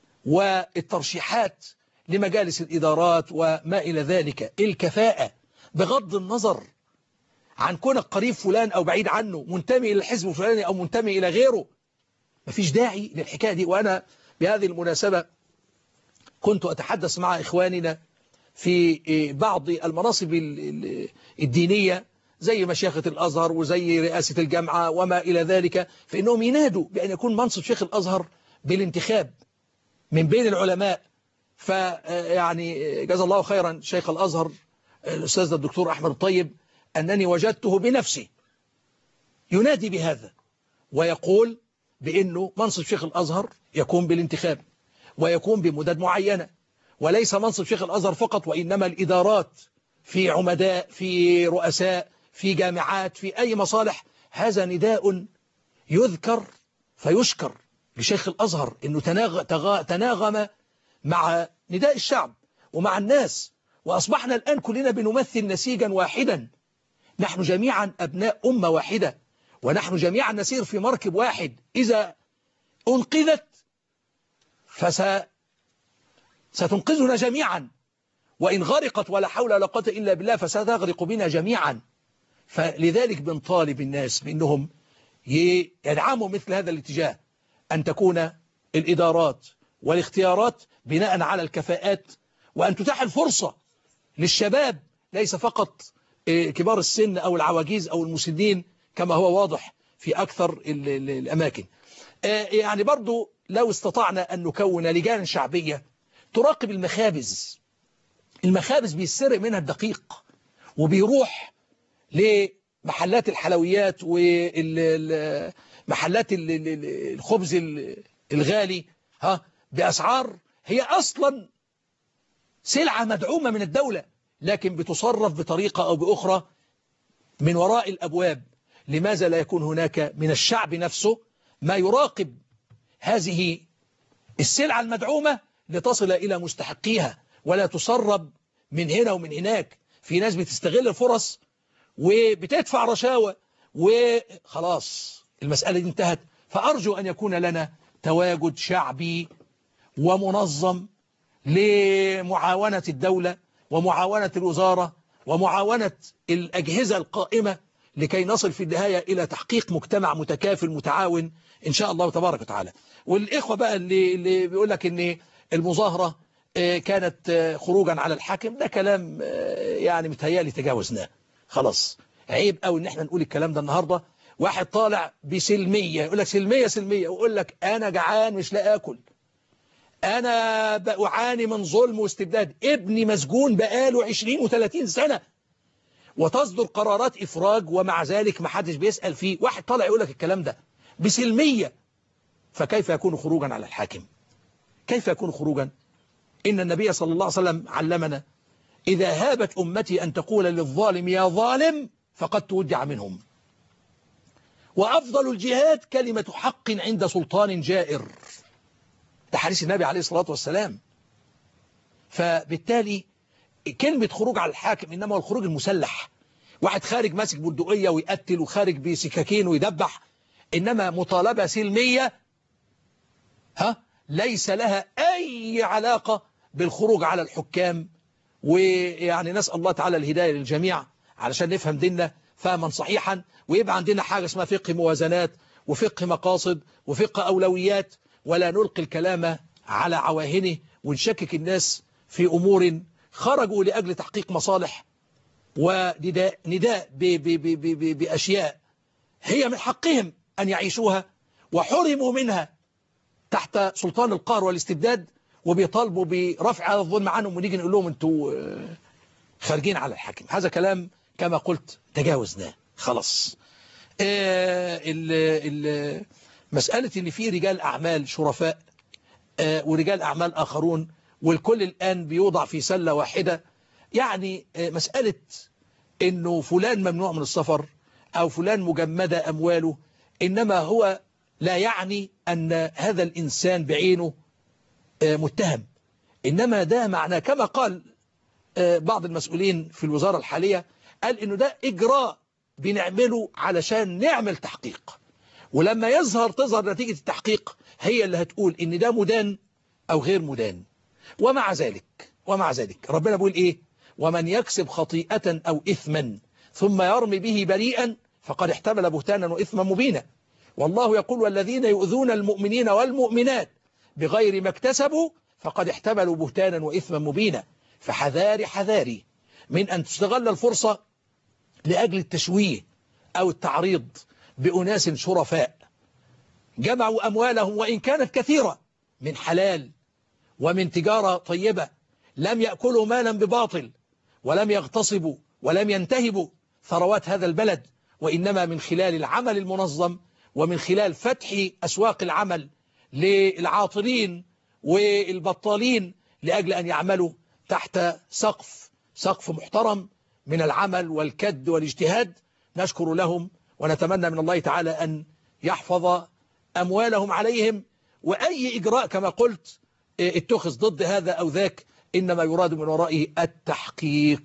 والترشيحات لمجالس الإدارات وما إلى ذلك. الكفاءة بغض النظر عن كونك قريب فلان أو بعيد عنه، منتمي إلى الحزب الفلاني أو منتمي إلى غيره. مفيش داعي للحكاية دي. وأنا بهذه المناسبة كنت أتحدث مع إخواننا في بعض المناصب الدينية زي مشيخة الأزهر وزي رئاسة الجامعة وما إلى ذلك، فإنهم ينادوا بأن يكون منصب شيخ الأزهر بالانتخاب من بين العلماء. فيعني جزا الله خيرا شيخ الأزهر الأستاذ الدكتور أحمد الطيب أنني وجدته بنفسي ينادي بهذا ويقول بأنه منصب شيخ الأزهر يكون بالانتخاب ويكون بمدد معينة، وليس منصب شيخ الأزهر فقط، وإنما الإدارات في عمداء، في رؤساء، في جامعات، في أي مصالح. هذا نداء يذكر فيشكر لشيخ الأزهر أنه تناغم مع نداء الشعب ومع الناس، وأصبحنا الآن كلنا بنمثل نسيجا واحدا. نحن جميعا أبناء أمة واحدة، ونحن جميعا نسير في مركب واحد. إذا أنقذت فس ستنقذنا جميعا، وإن غرقت ولا حول ولا قوة إلا بالله فستغرق بنا جميعا. فلذلك بنطالب الناس بأنهم يدعموا مثل هذا الاتجاه، أن تكون الإدارات والاختيارات بناء على الكفاءات، وأن تتاح الفرصة للشباب ليس فقط كبار السن أو العواجيز أو المسنين كما هو واضح في أكثر الأماكن. يعني برضو لو استطعنا أن نكون لجان شعبية تراقب المخابز. المخابز بيسرق منها الدقيق وبيروح لمحلات الحلويات ومحلات الخبز الغالي ها بأسعار هي أصلا سلعة مدعومة من الدولة، لكن بتصرف بطريقة أو بأخرى من وراء الأبواب. لماذا لا يكون هناك من الشعب نفسه ما يراقب هذه السلعة المدعومة لتصل إلى مستحقيها ولا تسرب من هنا ومن هناك؟ في ناس بتستغل الفرص وبتدفع رشاوى وخلاص المسألة دي انتهت. فأرجو أن يكون لنا تواجد شعبي ومنظم لمعاونة الدولة ومعاونة الوزارة ومعاونة الأجهزة القائمة لكي نصل في النهاية إلى تحقيق مجتمع متكافل متعاون إن شاء الله تبارك وتعالى. والإخوة بقى اللي, اللي بيقول لك إن المظاهرة كانت خروجا على الحاكم، ده كلام يعني متهيألي تجاوزناه خلاص. عيب قوي إن احنا نقول الكلام ده النهاردة. واحد طالع بسلمية يقول لك سلمية سلمية، ويقول لك أنا جعان مش لاقي أكل، أنا بعاني من ظلم واستبداد، ابني مسجون بقاله عشرين وثلاثين سنة وتصدر قرارات إفراج ومع ذلك ما حدش بيسأل فيه. واحد طالع يقول لك الكلام ده بسلمية، فكيف يكون خروجا على الحاكم؟ كيف يكون خروجا؟ إن النبي صلى الله عليه وسلم علمنا إذا هابت أمتي أن تقول للظالم يا ظالم فقد تودع منهم. وأفضل الجهاد كلمة حق عند سلطان جائر، ده حديث النبي عليه الصلاة والسلام. فبالتالي كلمة خروج على الحاكم إنما هو الخروج المسلح، واحد خارج ماسك بندقية ويقتل وخارج بسكاكين ويدبح، إنما مطالبة سلمية ها ليس لها أي علاقة بالخروج على الحكام. ويعني نسأل الله تعالى الهداية للجميع علشان نفهم ديننا فهما صحيحا، ويبقى عندنا حاجة اسمها فقه موازنات وفقه مقاصد وفقه أولويات، ولا نلقي الكلام على عواهنه ونشكك الناس في أمور خرجوا لأجل تحقيق مصالح ونداء نداء بأشياء هي من حقهم أن يعيشوها وحرموا منها تحت سلطان القهر والاستبداد، وبيطالبوا برفع هذا الظلم عنهم، ونيجي نقول لهم انتوا خارجين على الحاكم. هذا كلام كما قلت تجاوزناه خلاص. مسألة ان في رجال أعمال شرفاء ورجال أعمال آخرون والكل الآن بيوضع في سلة واحدة، يعني مسألة انه فلان ممنوع من السفر أو فلان مجمدة أمواله، إنما هو لا يعني أن هذا الإنسان بعينه متهم، إنما ده معناه كما قال بعض المسؤولين في الوزارة الحالية، قال إنه ده إجراء بنعمله علشان نعمل تحقيق، ولما يظهر تظهر نتيجة التحقيق هي اللي هتقول إن ده مدان أو غير مدان. ومع ذلك ومع ذلك ربنا بيقول إيه؟ ومن يكسب خطيئة أو إثما ثم يرمي به بريئا فقد احتمل بهتانا وإثما مبينا. والله يقول والذين يؤذون المؤمنين والمؤمنات بغير ما اكتسبوا فقد احتملوا بهتانا وإثما مبينا. فحذاري حذاري من أن تستغل الفرصة لأجل التشويه أو التعريض بأناس شرفاء جمعوا أموالهم وإن كانت كثيرة من حلال ومن تجارة طيبة، لم يأكلوا مالا بباطل ولم يغتصبوا ولم ينتهبوا ثروات هذا البلد، وإنما من خلال العمل المنظم ومن خلال فتح أسواق العمل للعاطلين والبطالين لأجل أن يعملوا تحت سقف سقف محترم من العمل والكد والاجتهاد. نشكر لهم ونتمنى من الله تعالى أن يحفظ أموالهم عليهم، وأي إجراء كما قلت اتخذ ضد هذا أو ذاك إنما يراد من ورائه التحقيق،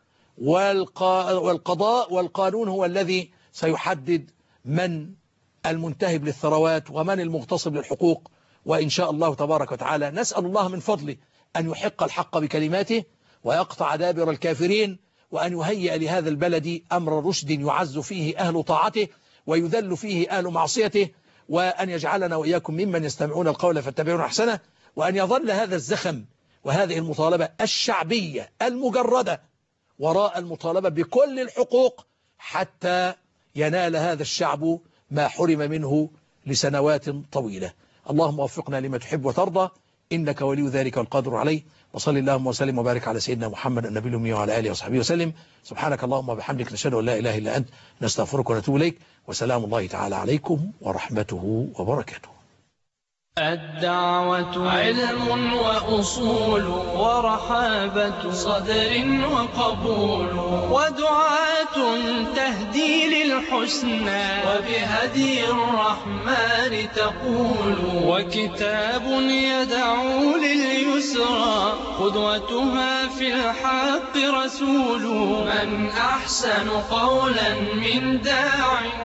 والقضاء والقانون هو الذي سيحدد من المنتهب للثروات ومن المغتصب للحقوق. وإن شاء الله تبارك وتعالى نسأل الله من فضله أن يحق الحق بكلماته ويقطع دابر الكافرين، وأن يهيئ لهذا البلد أمر رشد يعز فيه أهل طاعته ويذل فيه أهل معصيته، وأن يجعلنا وإياكم ممن يستمعون القول فاتبعون أحسنه، وأن يظل هذا الزخم وهذه المطالبة الشعبية المجردة وراء المطالبة بكل الحقوق حتى ينال هذا الشعب ما حرم منه لسنوات طويلة. اللهم وفقنا لما تحب وترضى إنك ولي ذلك والقادر عليه. وصل اللهم وسلم وبارك على سيدنا محمد النبي الأمي وعلى آله وصحبه وسلم. سبحانك اللهم وبحمدك نشهد أن لا إله إلا أنت نستغفرك ونتوب إليك، وسلام الله تعالى عليكم ورحمته وبركاته. الدعوة علم وأصول ورحابة صدر وقبول، ودعاة تهدي للحسنى وبهدي الرحمن تقول، وكتاب يدعو لليسرى قدوتها في الحق رسول. من أحسن قولا من داع